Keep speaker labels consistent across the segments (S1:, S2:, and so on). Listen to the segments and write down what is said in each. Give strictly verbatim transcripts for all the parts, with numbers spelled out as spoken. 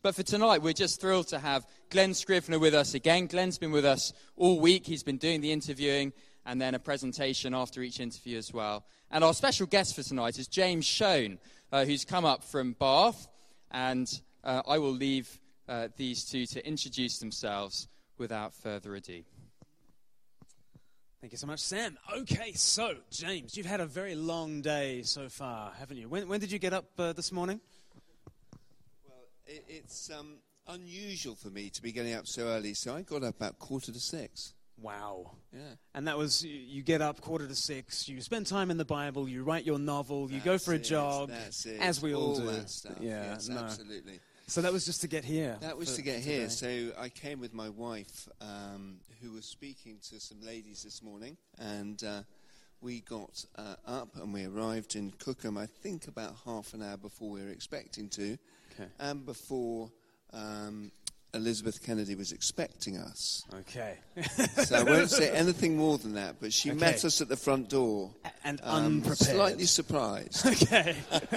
S1: But for tonight, we're just thrilled to have Glenn Scrivener with us again. Glenn's been with us all week. He's been doing the interviewing and then a presentation after each interview as well. And our special guest for tonight is James Schoen, uh, who's come up from Bath. And uh, I will leave uh, these two to introduce themselves without further ado.
S2: Thank you so much, Sam. Okay, so, James, you've had a very long day so far, haven't you? When, when did you get up uh, this morning?
S3: Well, it, it's um, unusual for me to be getting up so early, so I got up about quarter to six.
S2: Wow.
S3: Yeah.
S2: And that was, you, you get up quarter to six, you spend time in the Bible, you write your novel, you
S3: That's
S2: go for a
S3: it,
S2: jog,
S3: that's it.
S2: as we all,
S3: all
S2: do.
S3: That stuff.
S2: Yeah,
S3: yes,
S2: no.
S3: absolutely.
S2: So that was just to get here.
S3: That was
S2: for,
S3: to get
S2: for
S3: here.
S2: today.
S3: So I came with my wife, um, who was speaking to some ladies this morning, and uh, we got uh, up and we arrived in Cookham, I think about half an hour before we were expecting to,
S2: Okay.
S3: and before um, Elizabeth Kennedy was expecting us.
S2: Okay.
S3: So I won't say anything more than that, but she
S2: Okay.
S3: met us at the front door.
S2: And
S3: um,
S2: unprepared.
S3: Slightly surprised.
S2: Okay.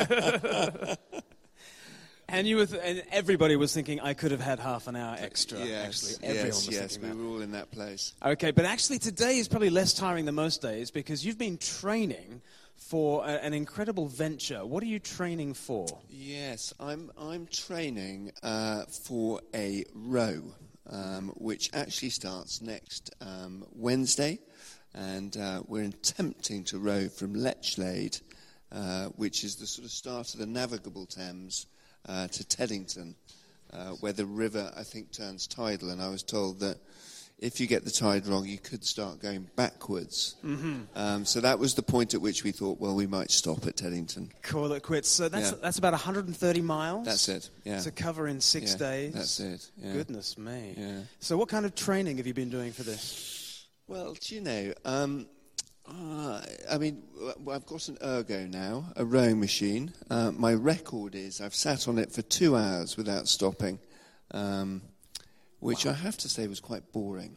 S2: And you were, th- and everybody was thinking I could have had half an hour extra.
S3: Yes,
S2: actually, everyone
S3: yes,
S2: was
S3: yes,
S2: thinking
S3: we
S2: that.
S3: were all in that place.
S2: Okay, but actually today is probably less tiring than most days because you've been training for a, an incredible venture. What are you training for?
S3: Yes, I'm I'm training uh, for a row, um, which actually starts next um, Wednesday, and uh, we're attempting to row from Lechlade, uh, which is the sort of start of the navigable Thames, uh, to Teddington, uh, where the river, I think, turns tidal, and I was told that if you get the tide wrong, you could start going backwards. Mm-hmm. Um, so that was the point at which we thought, well, we might stop at Teddington.
S2: Call it quits. So that's
S3: Yeah.
S2: that's about one hundred thirty miles.
S3: That's it, yeah.
S2: To cover in six
S3: Yeah,
S2: days.
S3: that's it, yeah.
S2: Goodness me.
S3: Yeah.
S2: So what kind of training have you been doing for this?
S3: Well, do you know, um, uh, I mean, w- I've got an ergo now, a rowing machine. Uh, my record is I've sat on it for two hours without stopping, um, which
S2: Wow.
S3: I have to say was quite boring.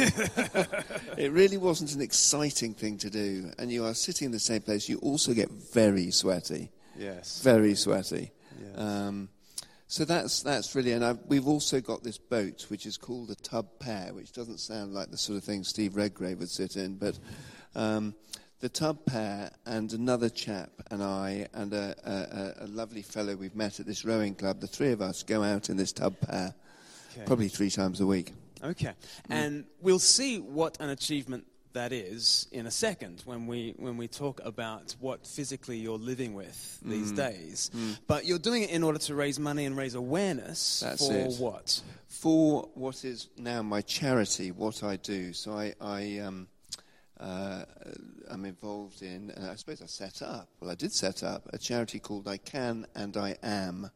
S3: It really wasn't an exciting thing to do. And you are sitting in the same place. You also get very sweaty,
S2: Yes.
S3: very sweaty.
S2: Yes.
S3: Um, so that's that's really, and I've, we've also got this boat which is called a tub pair, which doesn't sound like the sort of thing Steve Redgrave would sit in, but um, the tub pair and another chap and I and a, a, a lovely fellow we've met at this rowing club, the three of us go out in this tub pair
S2: Okay.
S3: probably three times a week.
S2: Okay. And we'll see what an achievement that is in a second when we when we talk about what physically you're living with these days. But you're doing it in order to raise money and raise awareness
S3: That's
S2: for
S3: it.
S2: what?
S3: For what is now my charity, what I do. So I, I um, uh, I'm involved in, and I suppose I set up, well I did set up, a charity called I Can and I Am,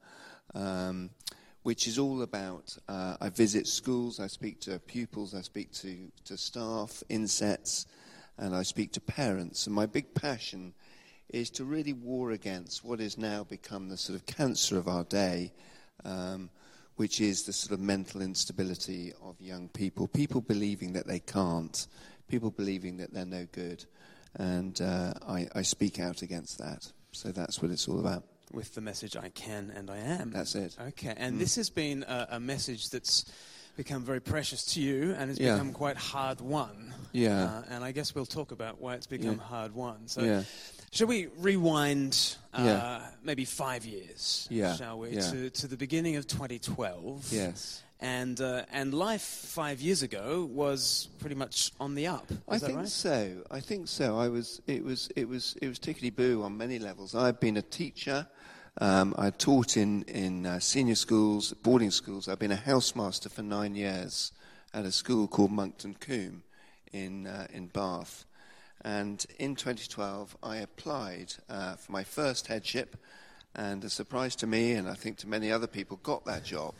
S3: um, which is all about, uh, I visit schools, I speak to pupils, I speak to, to staff, insets, and I speak to parents. And my big passion is to really war against what is now become the sort of cancer of our day, um, which is the sort of mental instability of young people, people believing that they can't, people believing that they're no good. And uh, I, I speak out against that. So that's what it's all about.
S2: With the message I can and I am.
S3: That's it.
S2: Okay. And this has been a, a message that's become very precious to you and has
S3: Yeah.
S2: become quite hard won.
S3: Yeah.
S2: Uh, and I guess we'll talk about why it's become
S3: Yeah.
S2: hard won. So
S3: Yeah.
S2: shall we rewind uh,
S3: Yeah.
S2: maybe five years,
S3: Yeah.
S2: shall we,
S3: Yeah.
S2: to, to the beginning of twenty twelve?
S3: Yes.
S2: And uh, and life five years ago was pretty much on the up. Is
S3: I
S2: that
S3: think
S2: right?
S3: so. I think so. I was. It was. It was. It was tickety boo on many levels. I've been a teacher. Um, I taught in in uh, senior schools, boarding schools. I've been a housemaster for nine years at a school called Monkton Combe in uh, in Bath. And in twenty twelve, I applied uh, for my first headship. And a surprise to me, and I think to many other people, got that job,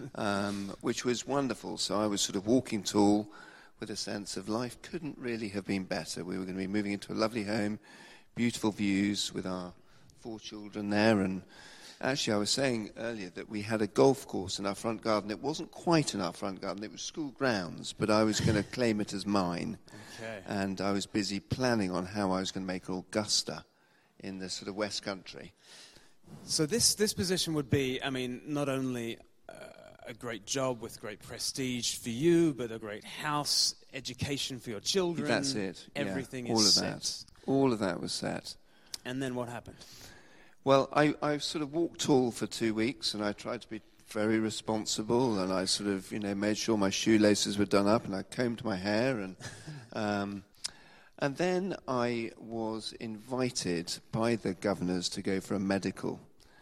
S3: um, which was wonderful. So I was sort of walking tall with a sense of life couldn't really have been better. We were going to be moving into a lovely home, beautiful views with our four children there. And actually, I was saying earlier that we had a golf course in our front garden. It wasn't quite in our front garden. It was school grounds, but I was going to claim it as mine.
S2: Okay.
S3: And I was busy planning on how I was going to make Augusta in the sort of West Country.
S2: So this, this position would be, I mean, not only uh, a great job with great prestige for you, but a great house, education for your children.
S3: That's it.
S2: Everything
S3: yeah, all
S2: is
S3: of
S2: set.
S3: that. All of that was set.
S2: And then what happened?
S3: Well, I, I sort of walked tall for two weeks, and I tried to be very responsible, and I sort of, you know, made sure my shoelaces were done up, and I combed my hair, and um, and then I was invited by the governors to go for a medical.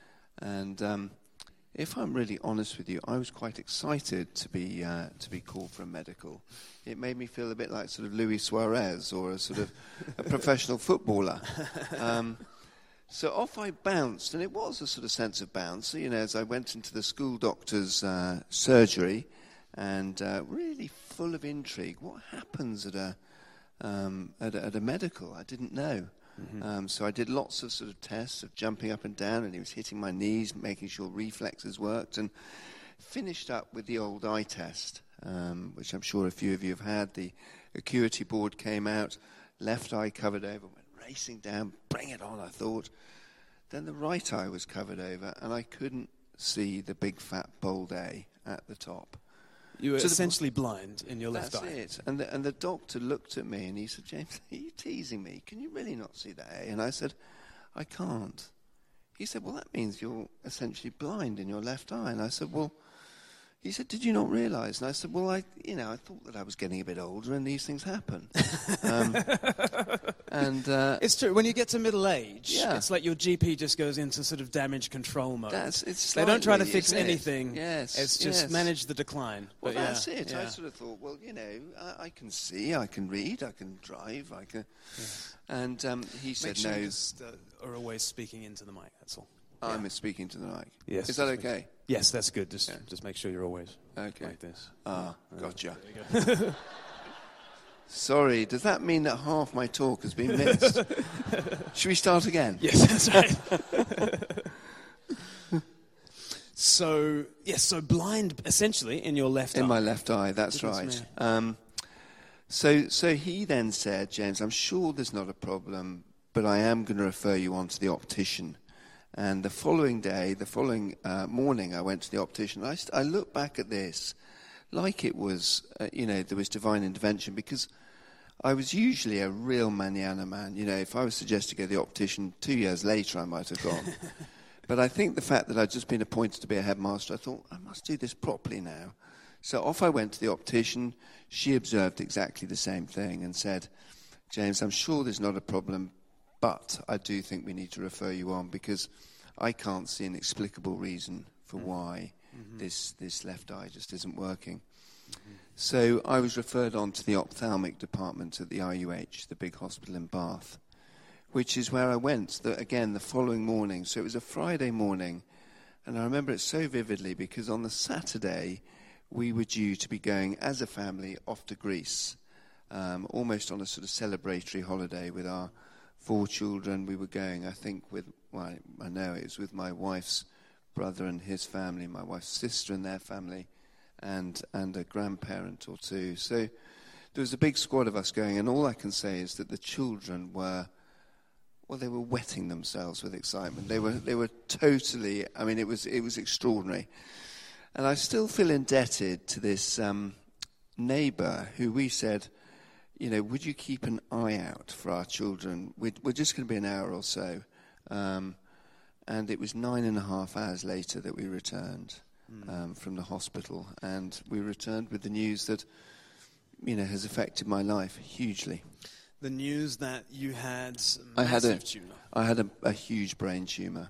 S3: And um, if I'm really honest with you, I was quite excited to be uh, to be called for a medical. It made me feel a bit like sort of Luis Suarez or a sort of a professional footballer. Um, So off I bounced, and it was a sort of sense of bounce, you know, as I went into the school doctor's uh, surgery, and uh, really full of intrigue. What happens at a, um, at a at a medical? I didn't know. Mm-hmm. Um, so I did lots of sort of tests of jumping up and down, and he was hitting my knees, making sure reflexes worked, and finished up with the old eye test, um, which I'm sure a few of you have had. The acuity board came out, left eye covered over, racing down, bring it on, I thought. Then the right eye was covered over, and I couldn't see the big fat bold A at the top.
S2: You were
S3: so
S2: essentially the, blind in your left
S3: that's
S2: eye.
S3: That's it. And the, and the doctor looked at me, and he said, James, are you teasing me? Can you really not see the A? And I said, I can't. He said, well, that means you're essentially blind in your left eye. And I said, well, he said, did you not realise? And I said, well, I, you know, I thought that I was getting a bit older and these things happen. um, and uh,
S2: It's true. When you get to middle age,
S3: yeah.
S2: it's like your G P just goes into sort of damage control mode.
S3: That's, it's
S2: they
S3: slightly,
S2: don't try to fix
S3: isn't
S2: anything.
S3: It? Yes,
S2: It's just
S3: yes.
S2: manage the decline.
S3: Well,
S2: but
S3: that's
S2: yeah,
S3: it.
S2: yeah.
S3: I sort of thought, well, you know, I, I can see, I can read, I can drive, I can... Yeah. And um, he said,
S2: Make sure
S3: no...
S2: you just uh, are always speaking into the mic, that's all.
S3: I'm
S2: yeah.
S3: speaking to the mic.
S2: Yes.
S3: Is that okay?
S2: Yes, that's good. Just
S3: yeah.
S2: just make sure you're always
S3: okay.
S2: like this.
S3: Ah,
S2: yeah.
S3: gotcha.
S2: There you go.
S3: Sorry, does that mean that half my talk has been missed? Should we start again?
S2: Yes, that's right. So, yes, so blind, essentially, in your left
S3: in
S2: eye.
S3: In my left eye, that's
S2: Goodness
S3: right. Um, so, so he then said, James, I'm sure there's not a problem, but I am going to refer you on to the optician. And the following day, the following uh, morning, I went to the optician. I, st- I look back at this like it was, uh, you know, there was divine intervention, because I was usually a real manana man. You know, if I was suggested to go to the optician two years later, I might have gone. But I think the fact that I'd just been appointed to be a headmaster, I thought, I must do this properly now. So off I went to the optician. She observed exactly the same thing and said, James, I'm sure there's not a problem, but I do think we need to refer you on, because I can't see an explicable reason for mm-hmm. why mm-hmm. this this left eye just isn't working. Mm-hmm. So I was referred on to the ophthalmic department at the I U H, the big hospital in Bath, which is where I went, the, again, the following morning. So it was a Friday morning, and I remember it so vividly, because on the Saturday we were due to be going as a family off to Greece, um, almost on a sort of celebratory holiday with our four children. We were going, I think, with, well, I know it was with my wife's brother and his family, my wife's sister and their family, and and a grandparent or two. So there was a big squad of us going, and all I can say is that the children were, well, they were wetting themselves with excitement. They were they were totally, I mean, it was it was extraordinary. And I still feel indebted to this um, neighbour who we said, you know, would you keep an eye out for our children? We're, we're just going to be an hour or so. Um, and it was nine and a half hours later that we returned mm. um, from the hospital. And we returned with the news that, you know, has affected my life hugely.
S2: The news that you had massive
S3: I had a,
S2: tumour.
S3: I had a, a huge brain tumour.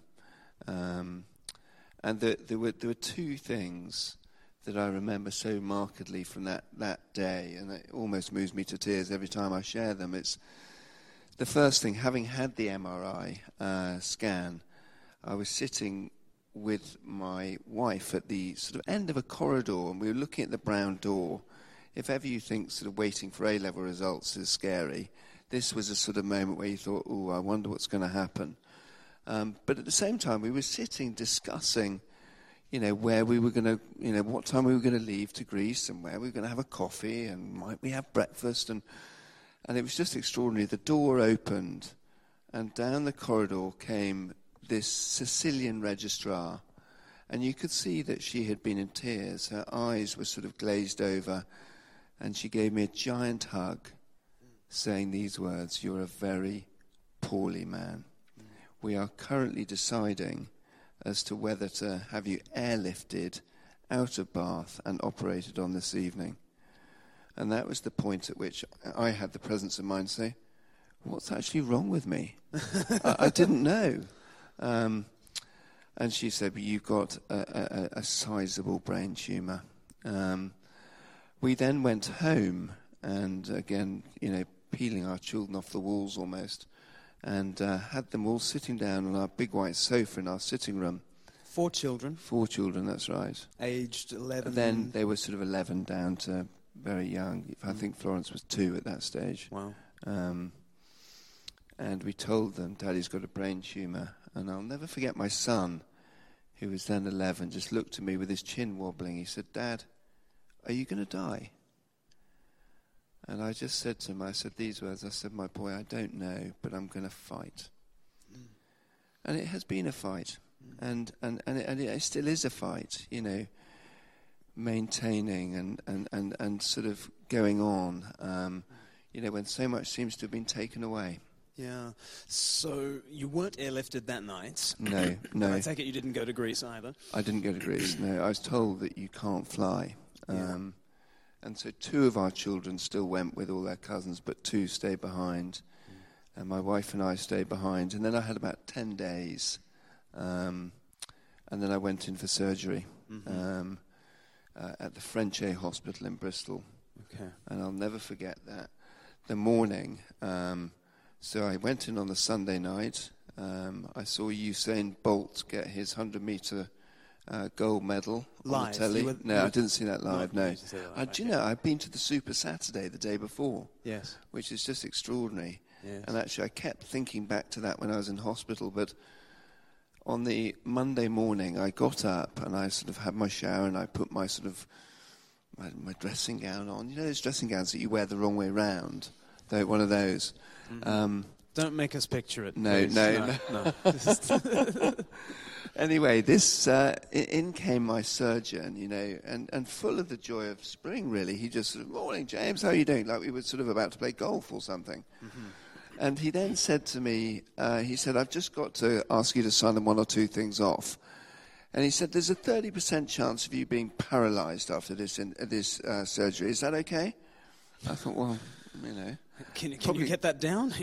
S3: Um, and the, there were there were two things that I remember so markedly from that, that day, and it almost moves me to tears every time I share them. It's the first thing, having had the M R I uh, scan, I was sitting with my wife at the sort of end of a corridor, and we were looking at the brown door. If ever you think sort of waiting for A-level results is scary, this was a sort of moment where you thought, oh, I wonder what's going to happen. Um, but at the same time, we were sitting discussing, you know, where we were going to, you know, what time we were going to leave to Greece, and where we were going to have a coffee, and might we have breakfast, and and it was just extraordinary. The door opened, and down the corridor came this Sicilian registrar, And you could see that she had been in tears. Her eyes were sort of glazed over. And she gave me a giant hug, saying these words, "You're a very poorly man. We are currently deciding as to whether to have you airlifted out of Bath and operated on this evening." And that was the point at which I had the presence of mind to say, what's actually wrong with me? I, I didn't know. Um, and she said, well, you've got a, a, a sizable brain tumour. Um, we then went home and, again, you know, peeling our children off the walls almost, and uh, had them all sitting down on our big white sofa in our sitting room.
S2: Four children.
S3: Four children, that's right.
S2: Aged eleven.
S3: And then they were sort of eleven down to very young. I think Florence was two at that stage.
S2: Wow.
S3: Um, and we told them, Daddy's got a brain tumour. And I'll never forget my son, who was then eleven, just looked at me with his chin wobbling. He said, Dad, are you going to die? And I just said to him, I said these words, I said, my boy, I don't know, but I'm going to fight. Mm. And it has been a fight. Mm. And, and, and, it, and it still is a fight, you know, maintaining and, and, and, and sort of going on, um, you know, when so much seems to have been taken away.
S2: Yeah. So you weren't airlifted that night.
S3: No, no.
S2: I take it you didn't go to Greece either.
S3: I didn't go to Greece, no. I was told that you can't fly. Um,
S2: yeah.
S3: And so two of our children still went with all their cousins, but two stayed behind. Mm. And my wife and I stayed behind. And then I had about ten days. Um, and then I went in for surgery mm-hmm. um, uh, at the Frenchay Hospital in Bristol.
S2: Okay.
S3: And I'll never forget that. The morning, um, so I went in on the Sunday night. Um, I saw Usain Bolt get his hundred-metre Uh, gold medal
S2: live.
S3: On the telly.
S2: Were,
S3: no, I didn't see that live. No,
S2: that live.
S3: I, do you know I've been to the Super Saturday the day before?
S2: Yes,
S3: which is just extraordinary.
S2: Yes.
S3: And actually, I kept thinking back to that when I was in hospital. But on the Monday morning, I got up and I sort of had my shower and I put my sort of my, my dressing gown on. You know those dressing gowns that you wear the wrong way round? Though one of those.
S2: Mm-hmm.
S3: Um,
S2: Don't make us picture it.
S3: No, no, no.
S2: no. no.
S3: Anyway, this uh, in came my surgeon, you know, and, and full of the joy of spring, really. He just sort of, morning, James, how are you doing? Like we were sort of about to play golf or something. Mm-hmm. And he then said to me, uh, he said, I've just got to ask you to sign one or two things off. And he said, there's a thirty percent chance of you being paralyzed after this in, uh, this uh, surgery. Is that okay? I thought, well, you know.
S2: Can, can you get that down?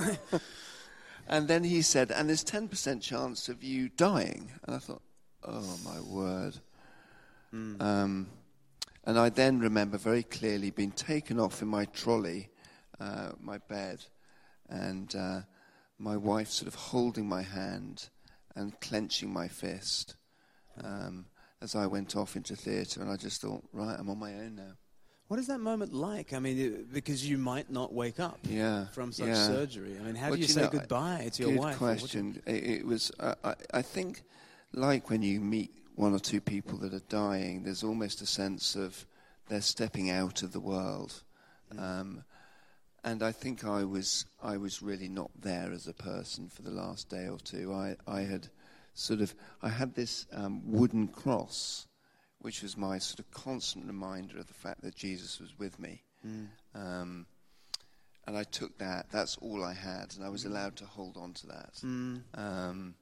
S3: And then he said, and there's ten percent chance of you dying. And I thought, oh, my word. Mm. Um, and I then remember very clearly being taken off in my trolley, uh, my bed, and uh, my wife sort of holding my hand and clenching my fist um, as I went off into theatre. And I just thought, right, I'm on my own now.
S2: What is that moment like? I mean, because you might not wake up
S3: yeah,
S2: from such
S3: yeah.
S2: surgery. I mean, how
S3: well,
S2: do you,
S3: you
S2: say
S3: know,
S2: goodbye to your
S3: good
S2: wife?
S3: Good question. It, it was, uh, I, I think, like when you meet one or two people that are dying, there's almost a sense of they're stepping out of the world. Mm. Um, and I think I was, I was really not there as a person for the last day or two. I, I had sort of, I had this um, wooden cross, which was my sort of constant reminder of the fact that Jesus was with me. Mm. Um, and I took that, that's all I had, and I was allowed to hold on to that. Mm. Um,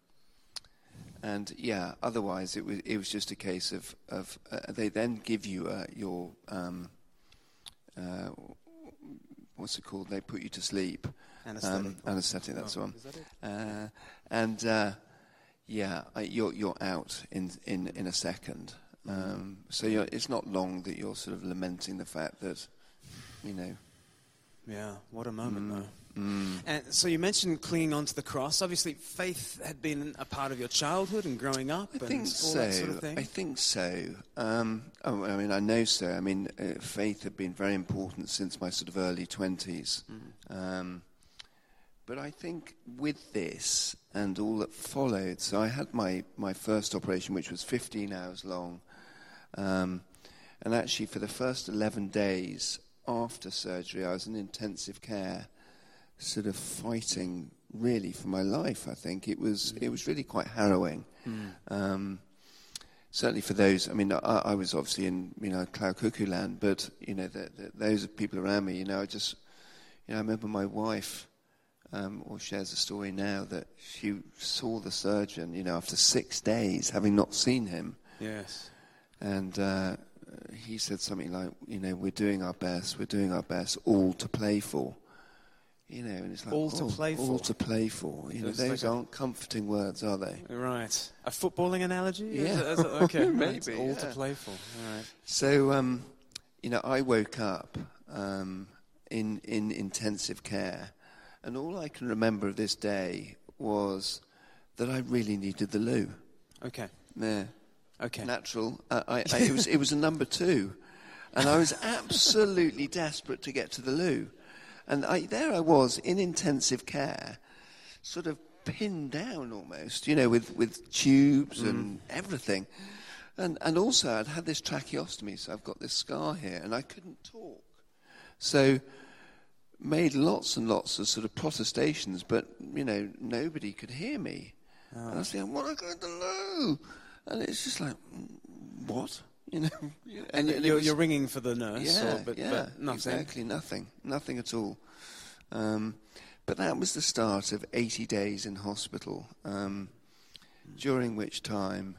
S3: and yeah, otherwise it was it was just a case of, of uh, they then give you uh, your, um, uh, what's it called, they put you to sleep.
S2: Anesthetic.
S3: Um, anesthetic, that's
S2: oh,
S3: the one.
S2: Is that it?
S3: Uh, and uh, yeah, I, you're, you're out in, in, in a second. Um, so you're, it's not long that you're sort of lamenting the fact that, you know.
S2: Yeah, what a moment,
S3: mm,
S2: though.
S3: Mm.
S2: And so you mentioned clinging onto the cross. Obviously, faith had been a part of your childhood and growing up.
S3: I
S2: and
S3: think
S2: all
S3: so.
S2: That sort of thing.
S3: I think so. Um, oh, I mean, I know so. I mean, uh, faith had been very important since my sort of early twenties. Mm. Um, but I think with this and all that followed, so I had my, my first operation, which was fifteen hours long. Um, and actually, for the first eleven days after surgery, I was in intensive care, sort of fighting really for my life. I think it was it was really quite harrowing. Mm. Um, certainly for those, I mean, I, I was obviously in, you know, cloud cuckoo land, but, you know, the, the, those people around me, you know, I just, you know, I remember my wife, um, or shares a story now that she saw the surgeon, you know, after six days, having not seen him.
S2: Yes.
S3: And uh, he said something like, you know, we're doing our best, we're doing our best, all to play for. You know, and it's like,
S2: all to
S3: oh,
S2: play for.
S3: All to play for. You know,
S2: It's
S3: those
S2: like a-
S3: aren't comforting words, are they?
S2: Right. A footballing analogy? Is
S3: Yeah.
S2: it- is it- okay.
S3: Maybe,
S2: Right. All to
S3: yeah.
S2: play for. All right.
S3: So, um, you know, I woke up um, in in intensive care, and all I can remember of this day was that I really needed the loo.
S2: Okay.
S3: Yeah,
S2: Okay.
S3: natural. Uh, I, I, it was it was a number two, and I was absolutely desperate to get to the loo, and I, there I was in intensive care, sort of pinned down almost, you know, with with tubes mm. and everything. And and also I'd had this tracheostomy, so I've got this scar here, and I couldn't talk. So made lots and lots of sort of protestations, but, you know, nobody could hear me. Oh. And I was saying, I want to go to the loo. And it's just like, what? You know?
S2: And, and you're, was, you're ringing for the nurse?
S3: Yeah,
S2: or, but,
S3: yeah,
S2: but nothing.
S3: Exactly, nothing. Nothing at all. Um, but that was the start of eighty days in hospital, um, during which time,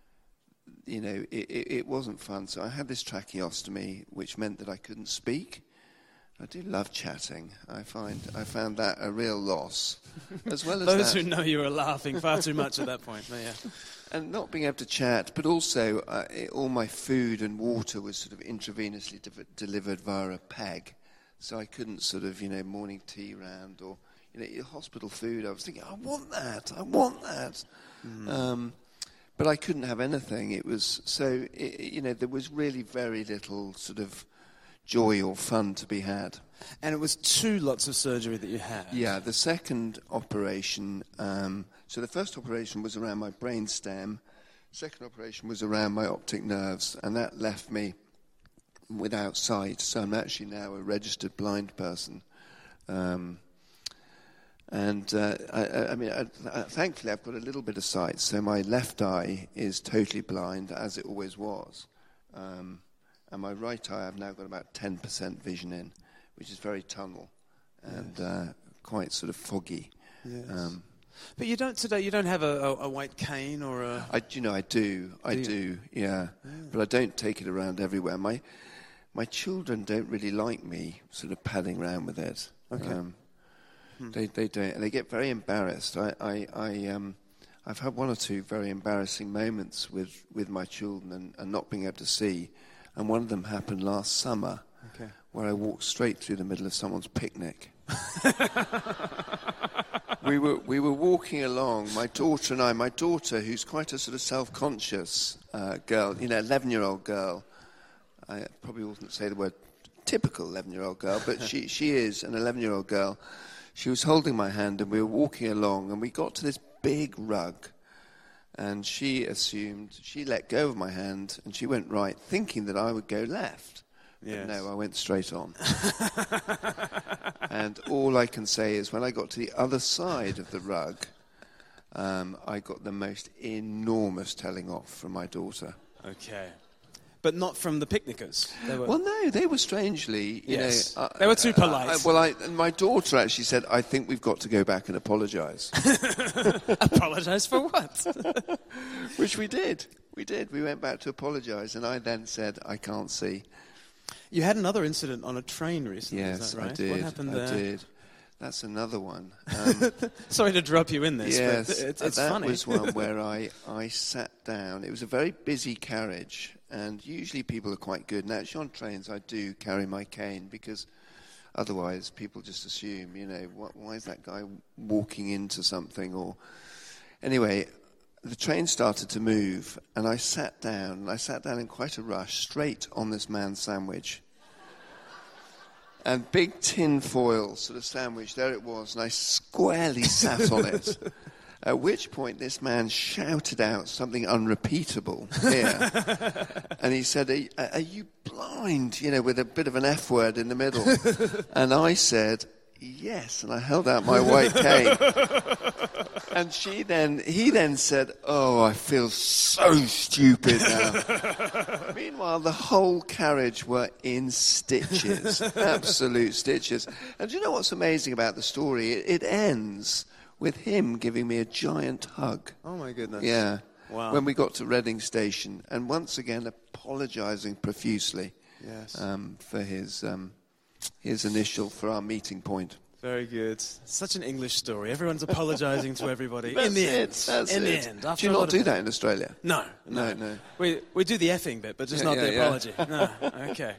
S3: you know, it, it, it wasn't fun. So I had this tracheostomy, which meant that I couldn't speak. I do love chatting. I find I found that a real loss, as well as
S2: those
S3: that,
S2: who know you are laughing far too much at that point. But yeah,
S3: and not being able to chat, but also uh, it, all my food and water was sort of intravenously de- delivered via a peg, so I couldn't sort of, you know, morning tea round or, you know, your hospital food. I was thinking, I want that, I want that. Mm. Um, But I couldn't have anything. It was so, it, you know, there was really very little sort of joy or fun to be had.
S2: And it was two lots of surgery that you had.
S3: Yeah, the second operation, um, so the first operation was around my brain stem. Second operation was around my optic nerves, and that left me without sight. So I'm actually now a registered blind person. Um, And uh, I, I mean, I, I, thankfully, I've got a little bit of sight. So my left eye is totally blind, as it always was. Um, and my right eye, I've now got about ten percent vision in, which is very tunnel and yes. uh, quite sort of foggy. Yes. Um,
S2: but you don't today. You don't have a, a, a white cane or a.
S3: I, you know, I do. I do. do yeah. yeah. But I don't take it around everywhere. My my children don't really like me sort of padding around with it.
S2: Okay. Um,
S3: They they don't. They get very embarrassed. I I, I um, I've had one or two very embarrassing moments with, with my children and, and not being able to see, and one of them happened last summer,
S2: okay.
S3: where I walked straight through the middle of someone's picnic. we were we were walking along, my daughter and I. My daughter, who's quite a sort of self-conscious uh, girl, you know, eleven-year-old girl. I probably wouldn't say the word typical eleven-year-old girl, but she she is an eleven-year-old girl. She was holding my hand, and we were walking along, and we got to this big rug, and she assumed, she let go of my hand, and she went right, thinking that I would go left.
S2: Yes.
S3: But no, I went straight on. And all I can say is when I got to the other side of the rug, um, I got the most enormous telling off from my daughter.
S2: Okay. But not from the picnickers. They were...
S3: Well, no, they were strangely, you
S2: yes.
S3: know... Uh,
S2: they were too polite.
S3: Uh, well, I, and my daughter actually said, I think we've got to go back and apologise.
S2: Apologise for what?
S3: Which we did. We did. We went back to apologise, and I then said, I can't see.
S2: You had another incident on a train recently,
S3: yes,
S2: is that right?
S3: I did.
S2: What happened
S3: I
S2: there?
S3: I did. That's another one. Um,
S2: Sorry to drop you in this,
S3: yes,
S2: but it's, it's
S3: that
S2: funny.
S3: That was one where I, I sat down. It was a very busy carriage, and usually people are quite good. Now, actually on trains, I do carry my cane, because otherwise people just assume, you know, what, why is that guy walking into something? Or anyway, the train started to move, and I sat down, and I sat down in quite a rush, straight on this man's sandwich. And big tin foil sort of sandwich, there it was, and I squarely sat on it. At which point this man shouted out something unrepeatable here. And he said, are, are you blind? You know, with a bit of an F word in the middle. And I said, yes, and I held out my white cane. And she then, he then said, "Oh, I feel so stupid now." Meanwhile, the whole carriage were in stitches, absolute stitches. And do you know what's amazing about the story? It, it ends with him giving me a giant hug.
S2: Oh my goodness.
S3: Yeah.
S2: Wow.
S3: When we got to Reading Station, and once again apologising profusely
S2: Yes.
S3: um, for his um, his initial for our meeting point.
S2: Very good. Such an English story. Everyone's apologising to everybody.
S3: That's
S2: in the
S3: it,
S2: end.
S3: that's
S2: in
S3: it.
S2: the end.
S3: Do
S2: After
S3: you
S2: a
S3: not
S2: lot
S3: do
S2: of-
S3: that in Australia?
S2: No, no,
S3: No, no.
S2: We we do the effing bit, but just
S3: Yeah,
S2: not
S3: yeah,
S2: the
S3: yeah.
S2: apology. No. Okay.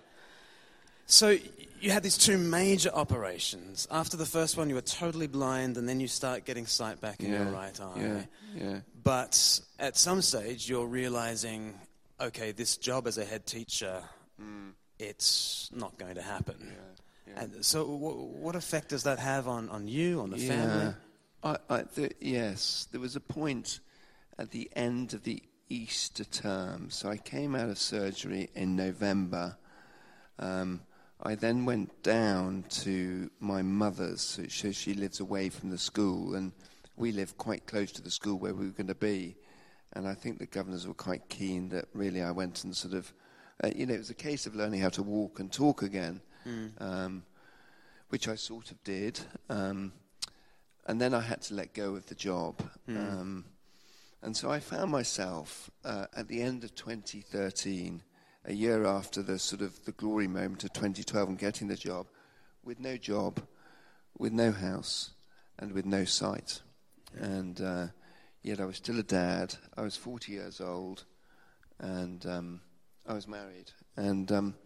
S2: So you had these two major operations. After the first one, you were totally blind, and then you start getting sight back in your right eye.
S3: Yeah, yeah.
S2: But at some stage, you're realizing, okay, this job as a head teacher,
S3: Mm.
S2: it's not going to happen.
S3: Yeah, yeah.
S2: And so, w- what effect does that have on, on you, on the
S3: Yeah.
S2: family?
S3: I, I, the, yes, there was a point at the end of the Easter term. So I came out of surgery in November. Um, I then went down to my mother's, so she, she lives away from the school, and we live quite close to the school where we were going to be. And I think the governors were quite keen that really I went and sort of, uh, you know, it was a case of learning how to walk and talk again, mm. um, which I sort of did. Um, and then I had to let go of the job. Mm. Um, and so I found myself uh, at the end of twenty thirteen, a year after the sort of the glory moment of twenty twelve and getting the job, with no job, with no house, and with no sight. And uh, yet I was still a dad. I was forty years old, and um, I was married. And um,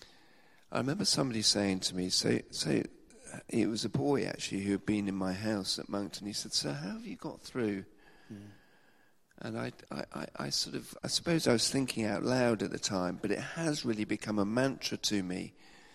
S3: I remember somebody saying to me, say, say, it was a boy actually who had been in my house at Moncton. He said, "Sir, how have you got through?" Mm. And I, I, I, I sort of, I suppose I was thinking out loud at the time, but it has really become a mantra to me.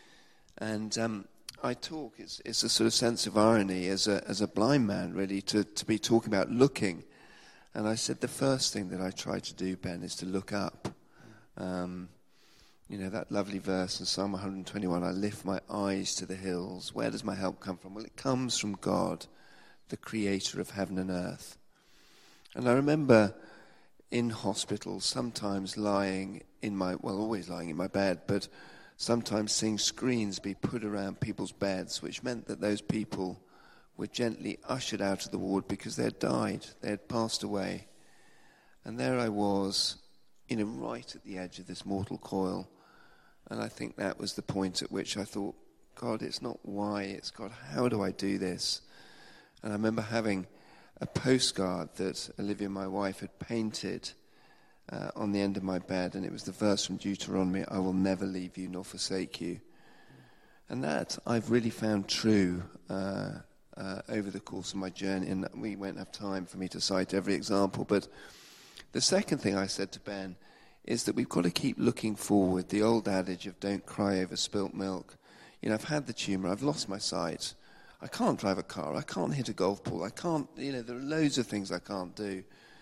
S3: And um, I talk, it's, it's a sort of sense of irony as a as a blind man, really, to, to be talking about looking. And I said the first thing that I try to do, Ben, is to look up. Um, you know, that lovely verse in Psalm one twenty-one, I lift my eyes to the hills. Where does my help come from? Well, it comes from God, the creator of heaven and earth. And I remember in hospital, sometimes lying in my, well, always lying in my bed, but sometimes seeing screens be put around people's beds, which meant that those people were gently ushered out of the ward because they had died, they had passed away. And there I was, you know, right at the edge of this mortal coil. And I think that was the point at which I thought, God, it's not why, it's God, how do I do this? And I remember having a postcard that Olivia, my wife, had painted uh, on the end of my bed, and it was the verse from Deuteronomy, I will never leave you nor forsake you. And that I've really found true uh, uh, over the course of my journey, and we won't have time for me to cite every example, but the second thing I said to Ben is that we've got to keep looking forward. The old adage of don't cry over spilt milk. You know, I've had the tumour, I've lost my sight, I can't drive a car, I can't hit a golf ball, I can't, you know, there are loads of things I can't do.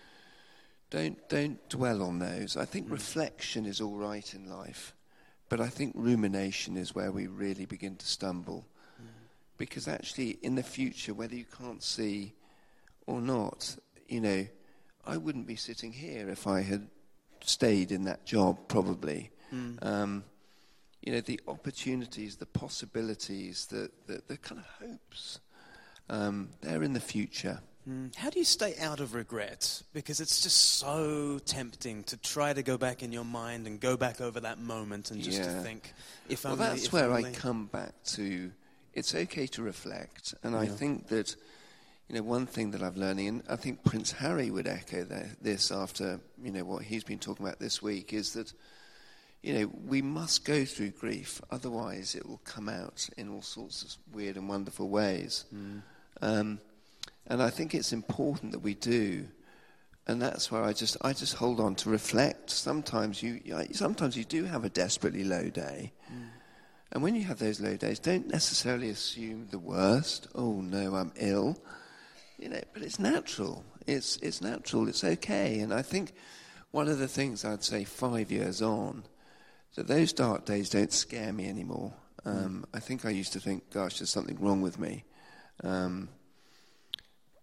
S3: Don't don't dwell on those. I think mm. reflection is all right in life, but I think rumination is where we really begin to stumble. Mm. Because actually, in the future, whether you can't see or not, you know, I wouldn't be sitting here if I had stayed in that job, probably. Mm. Um, you know, the opportunities, the possibilities, the, the, the kind of hopes, um, they're in the future.
S2: Mm. How do you stay out of regret? Because it's just so tempting to try to go back in your mind and go back over that moment and just
S3: yeah.
S2: to think, if
S3: well,
S2: only...
S3: that's
S2: if
S3: where
S2: only.
S3: I come back to, it's okay to reflect. And
S2: yeah.
S3: I think that, you know, one thing that I've learned, and I think Prince Harry would echo that, this after, you know, what he's been talking about this week, is that, you know, we must go through grief, otherwise it will come out in all sorts of weird and wonderful ways. Mm. Um, and I think it's important that we do, and that's where I just I just hold on to reflect. Sometimes you sometimes you do have a desperately low day, mm. and when you have those low days, don't necessarily assume the worst. Oh no, I'm ill, you know. But it's natural. It's it's natural. It's okay. And I think one of the things I'd say five years on, that those dark days don't scare me anymore. Um, mm. I think I used to think, gosh, there's something wrong with me. Um,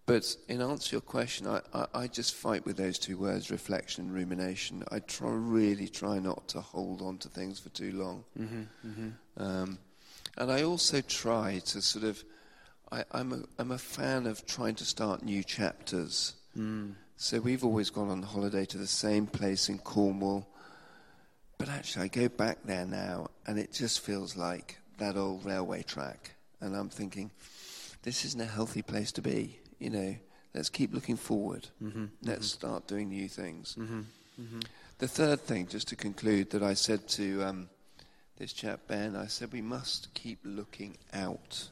S3: But in answer to your question, I, I, I just fight with those two words, reflection and rumination. I try, really try not to hold on to things for too long.
S2: Mm-hmm, mm-hmm.
S3: Um, and I also try to sort of, I, I'm, a, I'm a fan of trying to start new chapters.
S2: Mm.
S3: So we've always gone on holiday to the same place in Cornwall. But actually, I go back there now, and it just feels like that old railway track. And I'm thinking, this isn't a healthy place to be. You know, let's keep looking forward.
S2: Mm-hmm,
S3: Let's
S2: mm-hmm.
S3: start doing new things.
S2: Mm-hmm, mm-hmm.
S3: The third thing, just to conclude, that I said to um, this chap, Ben, I said we must keep looking out.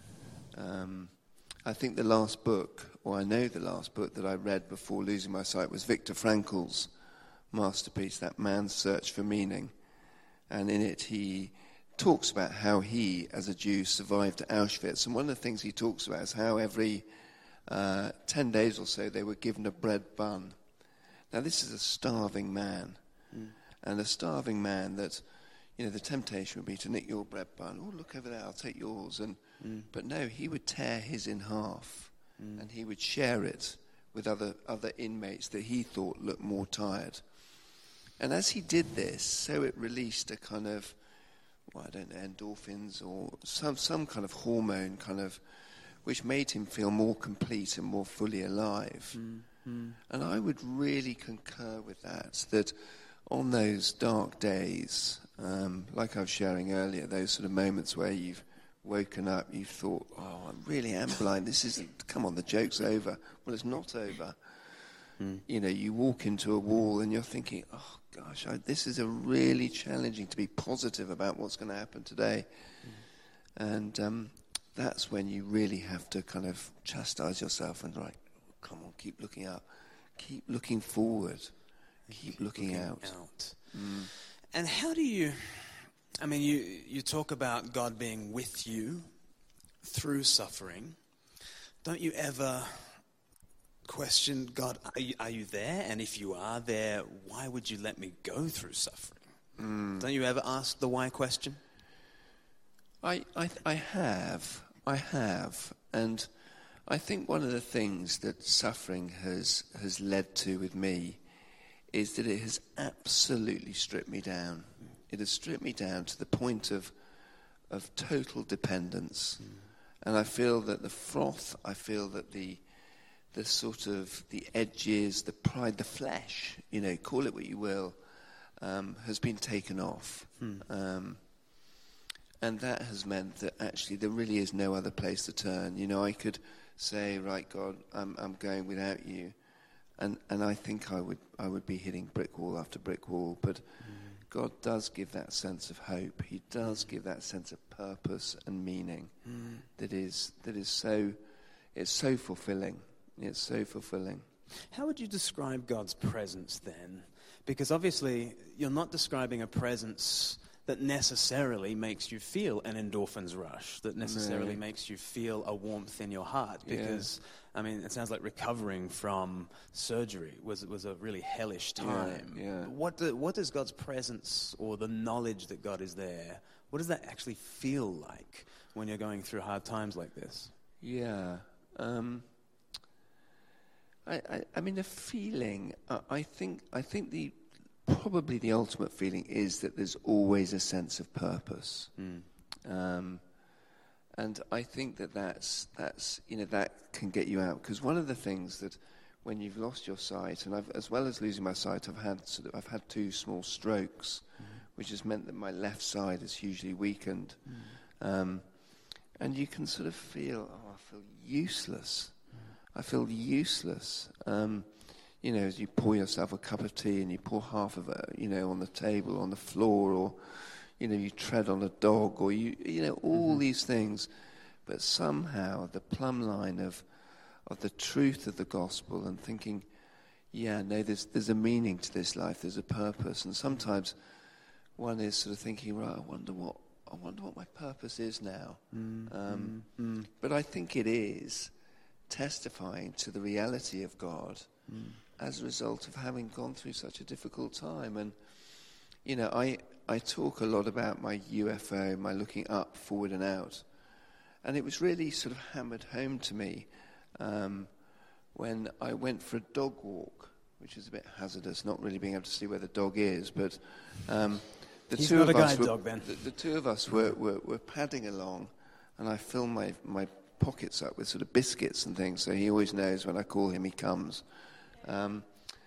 S3: Um, I think the last book, or I know the last book that I read before losing my sight was Viktor Frankl's masterpiece, That Man's Search for Meaning. And in it he talks about how he, as a Jew, survived Auschwitz. And one of the things he talks about is how every uh, ten days or so they were given a bread bun. Now this is a starving man. Mm. And a starving man that, you know, the temptation would be to nick your bread bun. Oh, look over there, I'll take yours. And mm. But no, he would tear his in half. Mm. And he would share it with other, other inmates that he thought looked more tired. And as he did this, so it released a kind of, well, I don't know, endorphins or some some kind of hormone kind of, which made him feel more complete and more fully alive. Mm-hmm. And I would really concur with that, that on those dark days, um, like I was sharing earlier, those sort of moments where you've woken up, you've thought, oh, I really am blind, this isn't, come on, the joke's over. Well, it's not over. Mm. You know, you walk into a wall and you're thinking, oh, gosh, I, this is a really challenging to be positive about what's going to happen today. Mm. And um, that's when you really have to kind of chastise yourself and like, oh, come on, keep looking up. Keep looking forward. Keep, keep looking, looking out.
S2: out.
S3: Mm.
S2: And how do you, I mean, you, you talk about God being with you through suffering. Don't you ever question, God, are you, are you there? And if you are there, why would you let me go through suffering? Mm. Don't you ever ask the why question?
S3: I, I, I have. I have. And I think one of the things that suffering has, has led to with me is that it has absolutely stripped me down. Mm. It has stripped me down to the point of, of total dependence. Mm. And I feel that the froth, I feel that the the sort of the edges, the pride, the flesh, you know, call it what you will, um, has been taken off. Hmm. Um, and that has meant that actually there really is no other place to turn. You know, I could say, right, God, I'm, I'm going without you. And, and I think I would, I would be hitting brick wall after brick wall. But hmm. God does give that sense of hope. He does give that sense of purpose and meaning hmm. that is, that is so, it's so fulfilling. It's so fulfilling.
S2: How would you describe God's presence then? Because obviously you're not describing a presence that necessarily makes you feel an endorphins rush, that necessarily no. makes you feel a warmth in your heart. Because, yeah. I mean, it sounds like recovering from surgery was was a really hellish time.
S3: Yeah, yeah.
S2: What do, what does God's presence or the knowledge that God is there, what does that actually feel like when you're going through hard times like this?
S3: Yeah. Um I, I, I mean, the feeling, uh, I think I think the probably the ultimate feeling is that there's always a sense of purpose. Mm. Um, and I think that that's, that's, you know, that can get you out. Because one of the things that when you've lost your sight, and I've, as well as losing my sight, I've had, sort of, I've had two small strokes, mm. which has meant that my left side is hugely weakened. Mm. Um, and you can sort of feel, oh, I feel useless. I feel useless. Um, you know, as you pour yourself a cup of tea and you pour half of it, you know, on the table, on the floor, or, you know, you tread on a dog, or you, you know, all mm-hmm. these things. But somehow the plumb line of, of the truth of the gospel and thinking, yeah, no, there's there's a meaning to this life. There's a purpose. And sometimes one is sort of thinking, right, I wonder what I wonder what my purpose is now. Mm-hmm. Um, mm-hmm. But I think it is testifying to the reality of God mm. as a result of having gone through such a difficult time. And, you know, I, I talk a lot about my U F O, my looking up, forward and out. And it was really sort of hammered home to me um, when I went for a dog walk, which is a bit hazardous, not really being able to see where the dog is, but um, the
S2: He's
S3: two
S2: not
S3: of
S2: a
S3: us
S2: guide
S3: were,
S2: dog, then.
S3: The, the two of us were, were, were padding along, and I fill my, my pockets up with sort of biscuits and things, so he always knows when I call him, he comes. Um,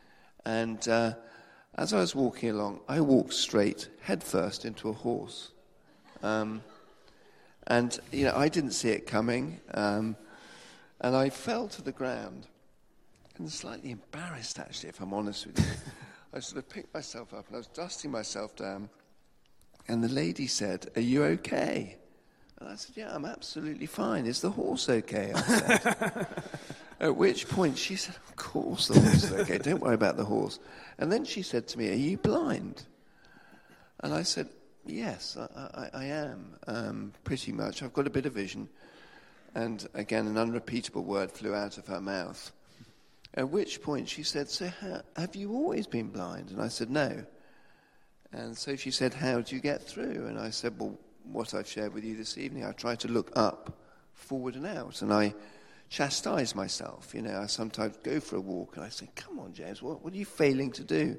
S3: and uh, as I was walking along, I walked straight, headfirst, into a horse. Um, and, you know, I didn't see it coming, um, and I fell to the ground, and slightly embarrassed, actually, if I'm honest with you. I sort of picked myself up, and I was dusting myself down, and the lady said, "Are you okay?" And I said, "Yeah, I'm absolutely fine. Is the horse okay?" I said. At which point she said, "Of course the horse is okay. Don't worry about the horse." And then she said to me, "Are you blind?" And I said, "Yes, I, I, I am, um, pretty much. I've got a bit of vision." And again, an unrepeatable word flew out of her mouth. At which point she said, "So how, have you always been blind?" And I said, "No." And so she said, "How do you get through?" And I said, "Well, what I've shared with you this evening, I try to look up, forward and out." And I chastise myself. You know, I sometimes go for a walk and I say, "Come on, James, what, what are you failing to do?"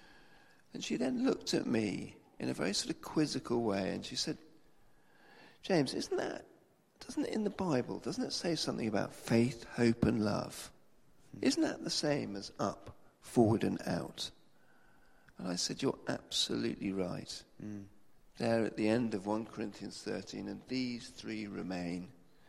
S3: And she then looked at me in a very sort of quizzical way and she said, "James, isn't that, doesn't it in the Bible, doesn't it say something about faith, hope and love? Isn't that the same as up, forward and out?" And I said, "You're absolutely right." Mm. There at the end of First Corinthians thirteen, and these three remain.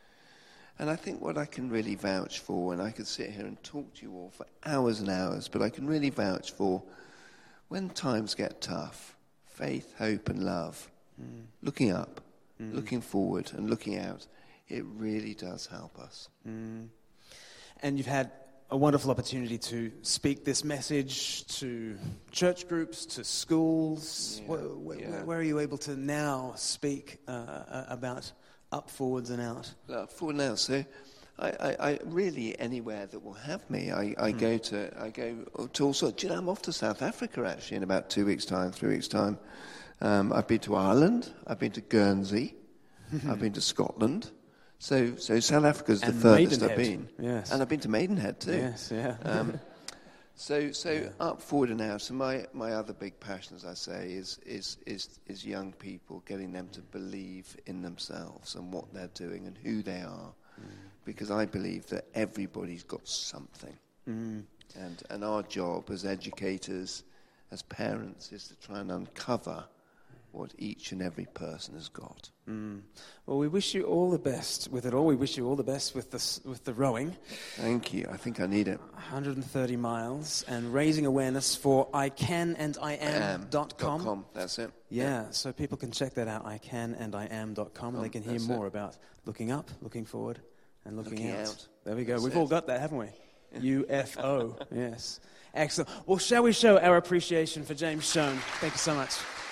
S3: And I think what I can really vouch for, and I could sit here and talk to you all for hours and hours, but I can really vouch for, when times get tough, faith, hope and love, mm. looking up, mm. looking forward and looking out, it really does help us.
S2: Mm. And you've had a wonderful opportunity to speak this message to church groups, to schools.
S3: Yeah,
S2: where, where,
S3: yeah.
S2: where are you able to now speak uh, about up, forwards and out?
S3: Up, forward and out. So I, I, I really, anywhere that will have me, I, I hmm. go to I go to all sorts. Do you know, I'm off to South Africa, actually, in about two weeks' time, three weeks' time. Um, I've been to Ireland. I've been to Guernsey. I've been to Scotland. So, so South Africa's the
S2: and
S3: furthest
S2: Maidenhead.
S3: I've been.
S2: Yes.
S3: And I've been to Maidenhead too.
S2: Yes, yeah.
S3: Um, so, so
S2: yeah.
S3: up, forward, and out. And my, my other big passion, as I say, is is is is young people, getting them to believe in themselves and what they're doing and who they are, mm. because I believe that everybody's got something, mm. and and our job as educators, as parents, is to try and uncover what each and every person has got.
S2: Mm. Well, we wish you all the best with it all. We wish you all the best with the, with the rowing.
S3: Thank you. I think I need it.
S2: one hundred thirty miles and raising awareness for I can and I am dot com.
S3: com. That's it.
S2: Yeah,
S3: yeah,
S2: so people can check that out, I can and I am dot com, and they can hear more it. about looking up, looking forward, and looking, looking out. out. There we go. That's We've it. all got that, haven't we? Yeah. U F O. Yes. Excellent. Well, shall we show our appreciation for James Schoen? Thank you so much.